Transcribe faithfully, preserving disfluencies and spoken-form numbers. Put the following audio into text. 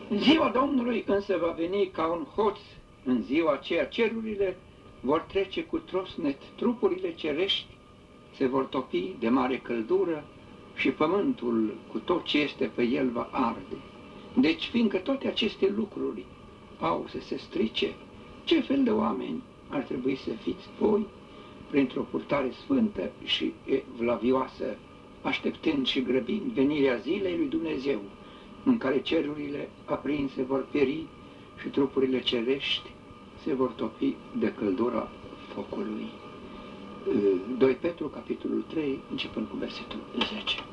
În ziua Domnului însă va veni ca un hoț. În ziua aceea cerurile vor trece cu trosnet, trupurile cerești se vor topi de mare căldură și pământul cu tot ce este pe el va arde. Deci, fiindcă toate aceste lucruri au să se strice, ce fel de oameni ar trebui să fiți voi, printr-o purtare sfântă și evlavioasă, așteptând și grăbind venirea zilei lui Dumnezeu, în care cerurile aprinse vor pieri și trupurile cerești se vor topi de căldura focului. doi Petru, capitolul trei, începând cu versetul zece.